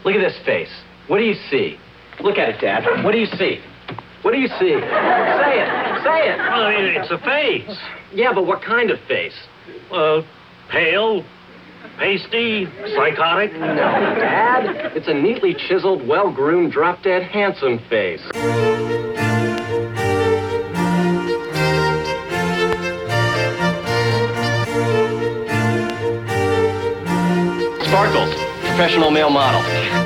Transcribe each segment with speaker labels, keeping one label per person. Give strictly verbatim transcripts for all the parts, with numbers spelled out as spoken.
Speaker 1: Look at this face. What do you see? Look at it, Dad. What do you see? What do you see? Say it. Say it.
Speaker 2: Well, it's a face.
Speaker 1: Yeah, but what kind of face?
Speaker 2: Uh, pale, pasty, psychotic.
Speaker 1: No, Dad. It's a neatly chiseled, well-groomed, drop-dead, handsome face. Sparkles, professional male model.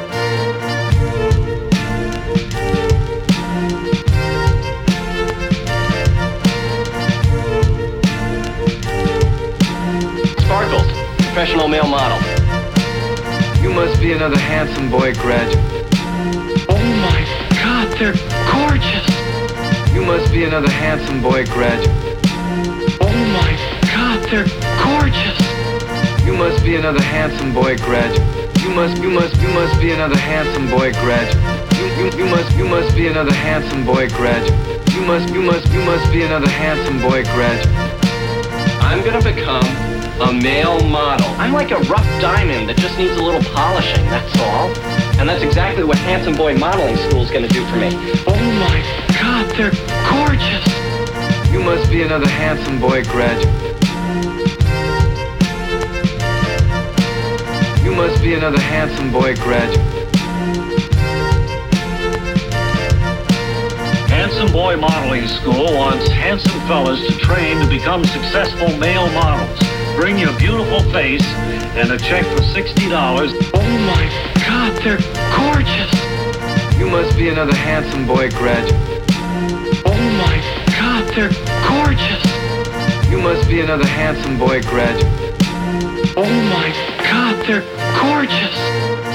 Speaker 1: Sparkles, professional male model.
Speaker 3: You must be another handsome boy graduate.
Speaker 4: Oh my God, they're gorgeous.
Speaker 3: You must be another handsome boy graduate.
Speaker 4: Oh my God, they're gorgeous.
Speaker 3: You must be another handsome boy graduate. You must, you must, you must be another handsome boy graduate. You, you, you must, you must be another handsome boy graduate. You must, you must, you must be another handsome boy graduate.
Speaker 1: I'm gonna become a male model. I'm like a rough diamond that just needs a little polishing, that's all. And that's exactly what Handsome Boy Modeling School's gonna do for me.
Speaker 4: Oh my God, they're gorgeous.
Speaker 3: You must be another handsome boy graduate. You must be another handsome boy graduate.
Speaker 2: Handsome Boy Modeling School wants handsome fellas to train to become successful male models. Bring your beautiful face and a check for sixty dollars.
Speaker 4: Oh my God, they're gorgeous.
Speaker 3: You must be another handsome boy graduate.
Speaker 4: Oh my God, they're gorgeous.
Speaker 3: You must be another handsome boy graduate.
Speaker 4: Oh my God, they're gorgeous.